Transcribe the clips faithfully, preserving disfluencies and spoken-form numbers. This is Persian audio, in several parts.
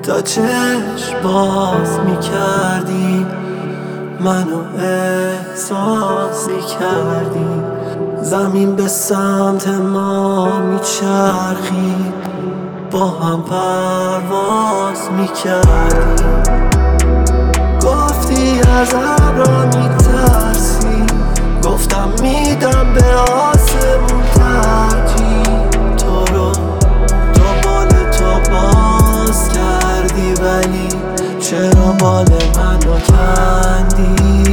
تا چشم باز میکردی منو احساس میکردی، زمین به سمت ما میچرخید، با هم پرواز میکردی. گفتی از ابرا میترسی، گفتم میدم به آسمون ترجیح. تو رو دنبال تو باز کردی، ولی چرا بال منو کندی؟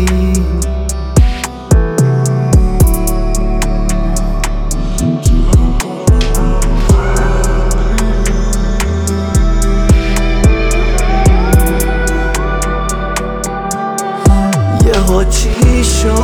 یهو چی شد؟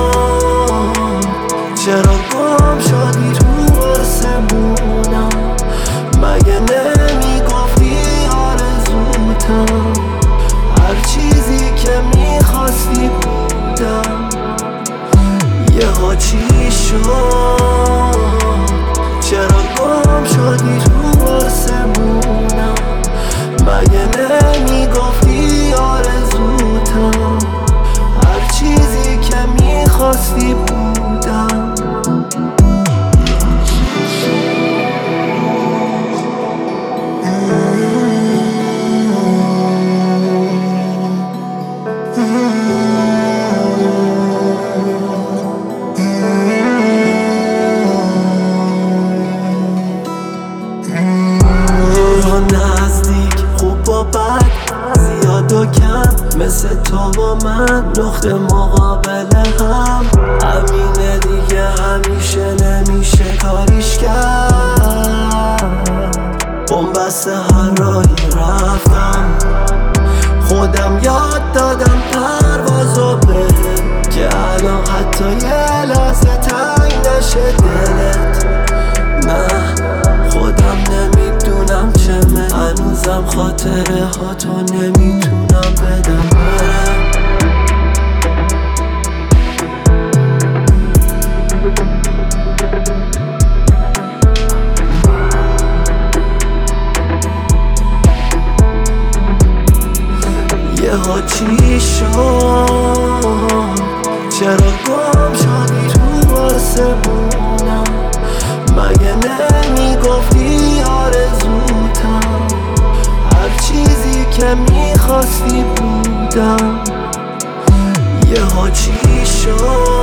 چرا گم شدی تو آسمونم؟ مگه نمیگفتی آرزوتم؟ هر چیزی که میخواستی بودم. یهو چی شد؟ چرا گم شدی تو آسمونم؟ مگه نمیگفتی آرزوتم؟ هر چیزی که میخواستی بودم. نزدیک خوب و بد، زیاد و کم، مثل تو و من نقطه مقابل هم. همینه دیگه، همیشه نمیشه کاریش کرد. بنبست هر راهی رفتم، خودم یاد دادم پروازو بهم، که الان حتی یه لحظه تنگ نشه دلت. نه خودم نمیدونم چمه، هنوزم خاطره ها تو نمیتونم بدم بره. یهو چی شد؟ چرا گم شدی تو آسمونم؟ مگه نمیگفتی آرزوتم؟ هر چیزی که میخواستی بودم. یهو چی شد؟